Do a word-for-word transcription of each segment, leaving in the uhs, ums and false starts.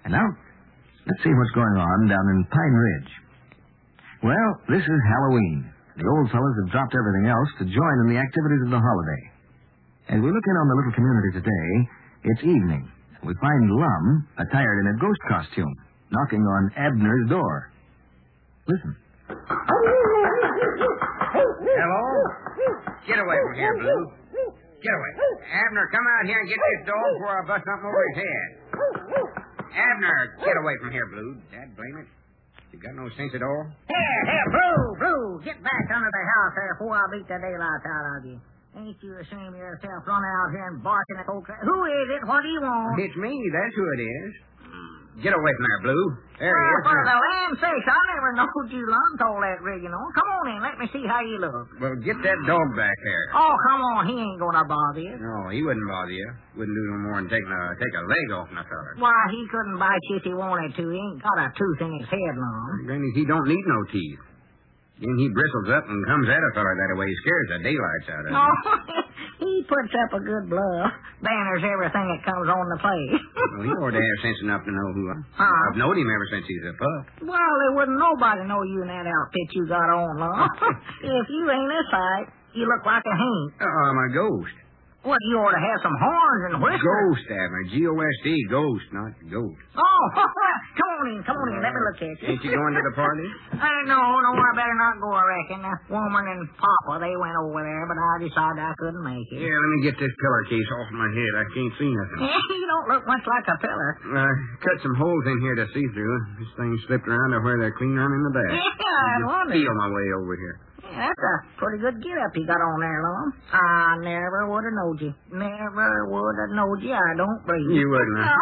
And now, let's see what's going on down in Pine Ridge. Well, this is Halloween. The old fellows have dropped everything else to join in the activities of the holiday. As we look in on the little community today, it's evening. We find Lum, attired in a ghost costume, knocking on Abner's door. Listen. Hello? Get away from here, Blue. Get away. Abner, come out here and get this dog before I bust something over his head. Abner, get away from here, Blue. Dad blame it. You got no sense at all? Here, here, Blue, Blue, get back under the house there before I beat the daylights out of you. Ain't you ashamed of yourself running out here and barking at folks? Who is it? What do you want? It's me. That's who it is. Get away from there, Blue. There he well, is. For the land's sake, I never knowed you lumped all that rigging on. Come on in. Let me see how you look. Well, get that dog back there. Oh, come on. He ain't going to bother you. No, he wouldn't bother you. Wouldn't do no more than take a, take a leg off my feller. Why, he couldn't bite you if he wanted to. He ain't got a tooth in his head long. Granny, he don't need no teeth. Then he bristles up and comes at a feller that way. He scares the daylights out of him. No, he puts up a good bluff. Banners everything that comes on the place. Well, he ought to have sense enough to know who I am. Huh? I've known him ever since he's a pup. Well, there wouldn't nobody know you in that outfit you got on, Lum. If you ain't a sight, you look like a haint. Uh, I'm a ghost. Well, you ought to have some horns and whiskers. Ghost, Abner. G O S T, ghost, not ghost. Oh, come on in, come on in. Let me look at you. Ain't you going to the party? Uh, no, no, I better not go, I reckon. The woman and Papa, they went over there, but I decided I couldn't make it. Yeah, let me get this pillar case off my head. I can't see nothing. You don't look much like a pillar. I uh, cut some holes in here to see through. This thing slipped around to where they're clean on in the back. Yeah, I wonder. Feel my way over here. Yeah, that's a pretty good get-up you got on there, Lum. I never would have knowed you. Never would have knowed you, I don't believe. You wouldn't, huh?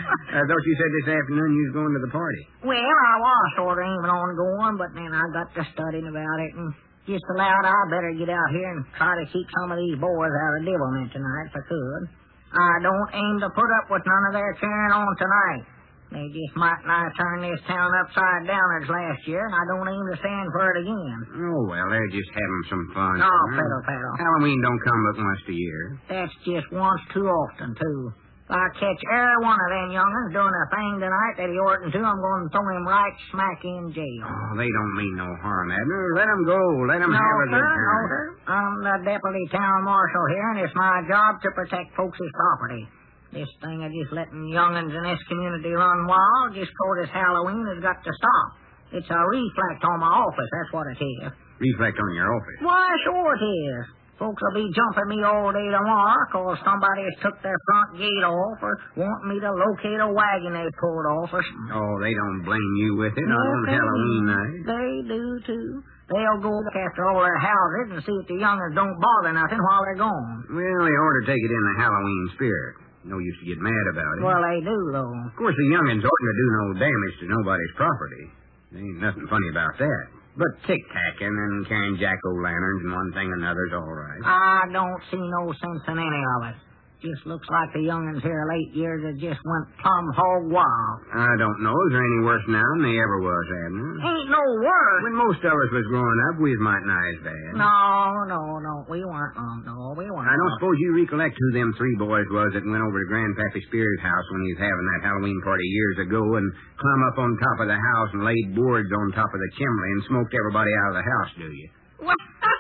I thought you said this afternoon you was going to the party. Well, I was sort of even on going, but then I got to studying about it and just allowed I better get out here and try to keep some of these boys out of devilment tonight if I could. I don't aim to put up with none of their carrying on tonight. They just might not turn this town upside down as last year, and I don't aim to stand for it again. Oh, well, they're just having some fun. Oh, fiddle, fiddle. Halloween don't come but once a year. That's just once too often, too. If I catch every one of them young'uns doing a thing tonight that he oughtn't to, I'm going to throw him right smack in jail. Oh, they don't mean no harm, Abner. Let them go. Let them no, have a sir, good time. No, sir. I'm the deputy town marshal here, and it's my job to protect folks' property. This thing of just letting young'uns in this community run wild just before this Halloween has got to stop. It's a reflect on my office, that's what it is. Reflect on your office? Why, sure it is. Folks will be jumping me all day tomorrow because somebody has took their front gate off or want me to locate a wagon they pulled off or something. Oh, they don't blame you with it yes, on Halloween night. They do, too. They'll go look after all their houses and see if the young'uns don't bother nothing while they're gone. Well, they ought to take it in the Halloween spirit. No use to get mad about it. Well, they do, though. Of course, the young'uns oughtn't to do no damage to nobody's property. There ain't nothing funny about that. But tic-tacking and carrying jack-o'-lanterns and one thing or another's all right. I don't see no sense in any of it. Just looks like the young'uns here late years have just went plumb hog wild. I don't know. Is there any worse now than they ever was, Abner? Ain't no worse. When most of us was growing up, we was might nigh as bad. No, no, no. We weren't, um, no, we weren't. I don't suppose you recollect who them three boys was that went over to Grandpappy Spears' house when he was having that Halloween party years ago and climbed up on top of the house and laid boards on top of the chimney and smoked everybody out of the house, do you? What?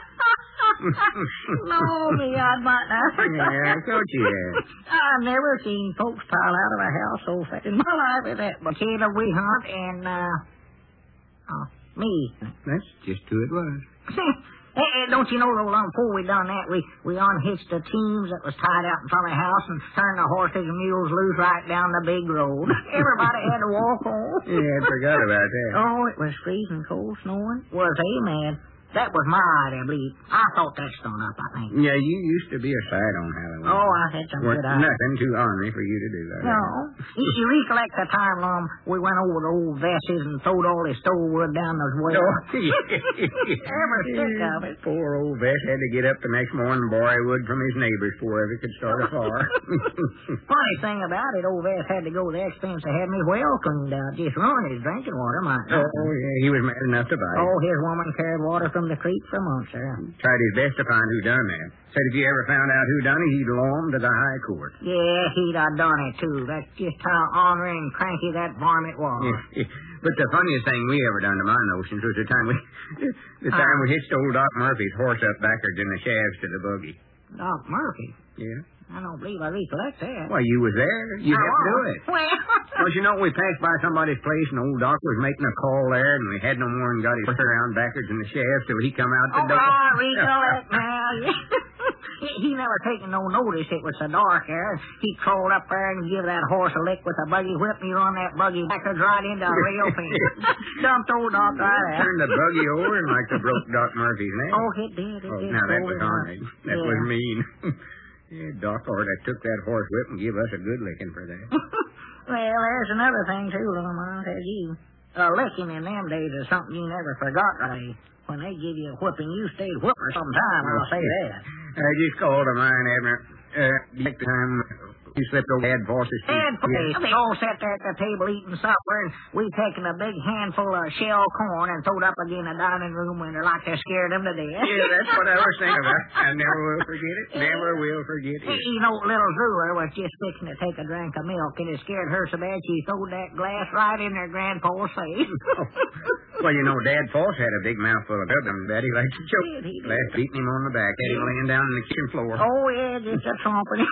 No, me, I might not. Yeah, I thought you had. I've never seen folks pile out of a house so fast in my life as that. But kid, we hunt and, uh, oh, me. That's just who it was. Hey, hey, don't you know, though, Lum, before we done that, we, we unhitched the teams that was tied out in front of the house and turned the horses and mules loose right down the big road. Everybody had to walk home. Yeah, I forgot about that. Oh, it was freezing cold, snowing. Was he, man? That was my idea, I believe. I thought that stung up, I think. Yeah, you used to be a sight on Halloween. Oh, I had some Wasn't good ideas. nothing too ornery for you to do that. No. You, you recollect the time, Lum, we went over the old vesses and throwed all his stove wood down those wells? Oh, Every stick of it. Poor old Vess had to get up the next morning and borrow wood from his neighbors before he could start a fire. Funny thing about it, old Vess had to go to the expense of having his well cleaned out. Just ruined his drinking water, might not. Oh, yeah, he was mad enough to buy it. Oh, his woman carried water from from the creek for months, sir. Tried his best to find who done that. Said if you ever found out who done it, he'd law him to the high court. Yeah, he'd have done it, too. That's just how ornery and cranky that varmint was. Yeah. But the funniest thing we ever done to my notions was the time we the time Uh. we hitched old Doc Murphy's horse up backwards in the shafts to the buggy. Doc Murphy? Yeah. I don't believe I recollect that. Well, you was there. You had to do it. Well, Well, you know, we passed by somebody's place, and old Doc was making a call there, and we had no more than got his horse around backwards in the shafts till he come out the oh, door. I recollect now. he, he never taken no notice it was so dark there. He crawled up there and give that horse a lick with a buggy whip, and he run that buggy backwards right into a rail fence. Dumped old Doc right there. Turned the buggy over and like to broke Doc Murphy's neck. Oh, it did. It Oh, did. now that Oh, was it honest. That Yeah. was mean. Yeah, Doc ought to took that horse whip and give us a good licking for that. Well, there's another thing, too, little I'll tell you. A licking in them days is something you never forgot, Ray. When they give you a whipping, you stayed whipper some time, I'll say that. I just called to mind, Abner. Uh, next time you slept over Dad Foss's feet. And they all sat there at the table eating supper, and we taken a big handful of shell corn and throwed up again in the dining room window like they scared them to death. Yeah, that's what I was thinking about. I never will forget it. Never will forget it. You know, little Zula was just fixing to take a drink of milk, and it scared her so bad she throwed that glass right in her grandpa's face. Well, you know, Dad Foss had a big mouthful of them. Daddy liked to choke. Did he? Last beating him on the back. Had him laying down on the kitchen floor. Oh, yeah, just a trumpet.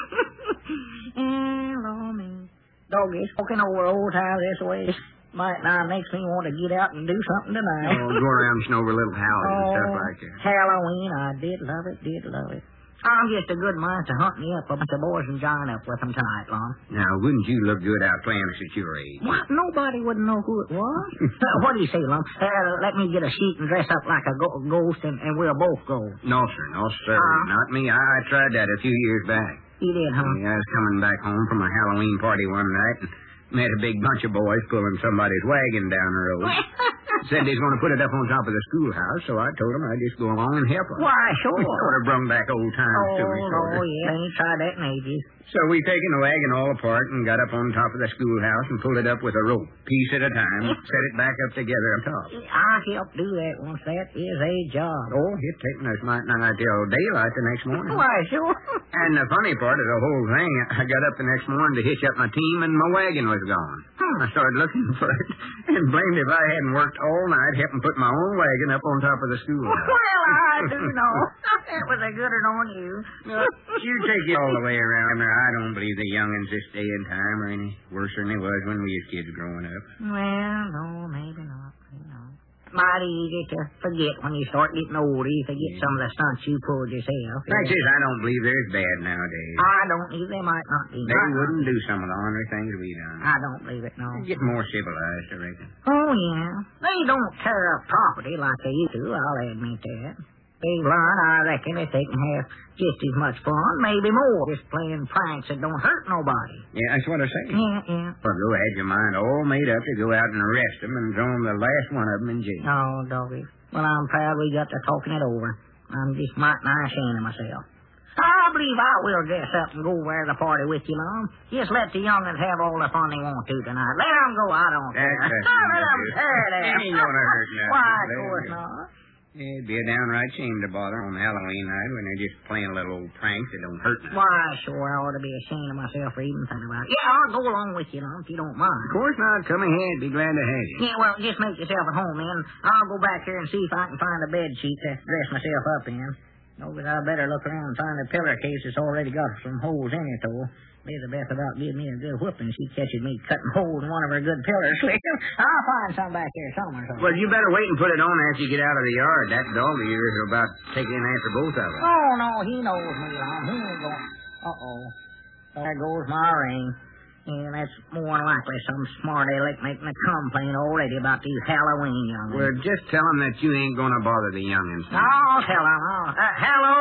And, oh, me. Doggy, smoking over old times this way. Might now makes me want to get out and do something tonight. Oh, go around and over little houses and stuff like that. Halloween, I did love it, did love it. I'm just a good mind to hunt me up a bunch of boys and join up with them tonight, Lon. Now, wouldn't you look good out playing us at your age? What? Nobody wouldn't know who it was. What do you say, Lon? Uh, let me get a sheet and dress up like a go- ghost, and, and we'll both go. No, sir. No, sir. Uh, Not me. I, I tried that a few years back. You did, huh? Yeah, I was coming back home from a Halloween party one night and met a big bunch of boys pulling somebody's wagon down the road. Said they was going to put it up on top of the schoolhouse, so I told them I'd just go along and help them. Why, sure. Sort of brung back old times Oh, to me, sort of. oh, yeah. I ain't tried that in ages. So we taken the wagon all apart and got up on top of the schoolhouse and pulled it up with a rope, piece at a time, set it back up together on top. I helped do that once. That is a job. Oh, it taken us might not till daylight the next morning. Why, sure. And the funny part of the whole thing, I got up the next morning to hitch up my team, and my wagon was gone. Hmm. I started looking for it, and blamed if I hadn't worked all night helping put my own wagon up on top of the schoolhouse. Well, I do know. That was a gooder on you. You take it all the way around. I don't believe the young'uns this day and time are any worse than they was when we was kids growing up. Well, no, maybe not. You know. Mighty easy to forget when you start getting older. You forget some of the stunts you pulled yourself. Fact is, I don't believe they're as bad nowadays. I don't either. They might not be. They wouldn't do some of the ornery things we done. I don't believe it, no. They get more civilized, I reckon. Oh, yeah. They don't tear up property like they used to, I'll admit that. They've learned, I reckon, if they can have just as much fun, maybe more, just playing pranks that don't hurt nobody. Yeah, that's what I say. Yeah, yeah. Well, go had your mind all made up to go out and arrest them and throw them the last one of them in jail. Oh, doggy. Well, I'm proud we got to talking it over. I'm just mighty nigh ashamed of myself. I believe I will dress up and go wear the party with you, Mom. Just let the young'uns have all the fun they want to tonight. Let them go, I don't care. That's, that's Let them tear it out. Ain't gonna hurt nothing. Why, of Let 'em course go. not. Yeah, it'd be a downright shame to bother on Halloween night when they're just playing little old pranks that don't hurt nothing. Why, sure, I ought to be ashamed of myself for even thinking about it. Yeah, I'll go along with you, Mom, if you don't mind. Of course not. Come ahead. Be glad to have you. Yeah, well, just make yourself at home, then. I'll go back here and see if I can find a bed sheet to dress myself up in. No, but I better look around and find a pillar case that's already got some holes in it, though. Elizabeth about giving me a good whooping. She catches me cutting holes in one of her good pillars. I'll find some back here somewhere. somewhere. Well, you better wait and put it on after you get out of the yard. That dog of yours is about to take in after both of us. Oh, no, he knows me, Lon. He ain't going. Uh-oh. There goes my ring. And that's more than likely some smart aleck making a complaint already about these Halloween young'uns. Well, just tell them that you ain't going to bother the young'uns. I'll tell him. I'll... Uh, hello?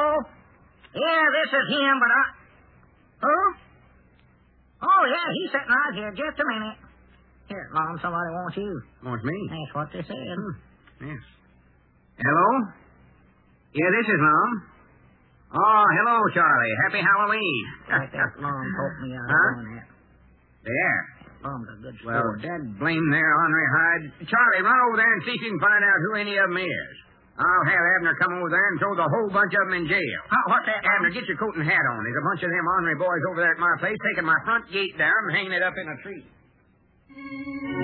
Yeah, this is him, but I... Who? Oh, yeah, he's sitting right here. Just a minute. Here, Mom, somebody wants you. Wants me? That's what they said. Hmm. Yes. Hello? Yeah, this is Mom. Oh, hello, Charlie. Happy Halloween. Like that Mom told me I was Huh? doing that. There. Mom's a good Well, sport. Dad blame their ornery hide. Charlie, run over there and see if you can find out who any of them is. I'll have Abner come over there and throw the whole bunch of them in jail. Oh, what's that? Abner, get your coat and hat on. There's a bunch of them ornery boys over there at my place taking my front gate down and hanging it up in a tree.